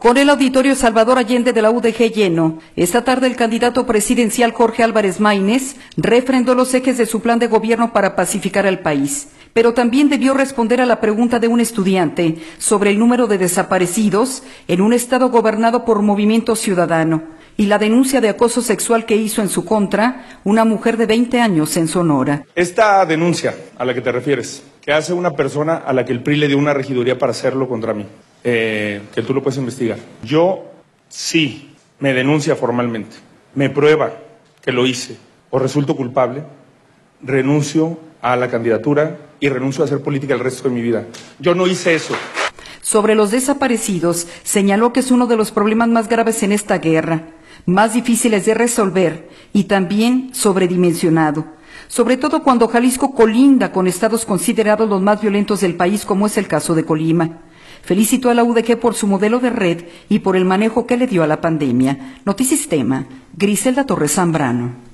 Con el auditorio Salvador Allende de la UDG lleno, esta tarde el candidato presidencial Jorge Álvarez Maínez refrendó los ejes de su plan de gobierno para pacificar al país, pero también debió responder a la pregunta de un estudiante sobre el número de desaparecidos en un estado gobernado por Movimiento Ciudadano y la denuncia de acoso sexual que hizo en su contra una mujer de 20 años en Sonora. Esta denuncia a la que te refieres, que hace una persona a la que el PRI le dio una regiduría para hacerlo contra mí, que tú lo puedes investigar. Yo sí me denuncia formalmente, me prueba que lo hice o resulto culpable, renuncio a la candidatura y renuncio a hacer política el resto de mi vida. Yo no hice eso. Sobre los desaparecidos, señaló que es uno de los problemas más graves en esta guerra, más difíciles de resolver y también sobredimensionado, sobre todo cuando Jalisco colinda con estados considerados los más violentos del país, como es el caso de Colima. Felicitó a la UDG por su modelo de red y por el manejo que le dio a la pandemia. Notisistema, Griselda Torres Zambrano.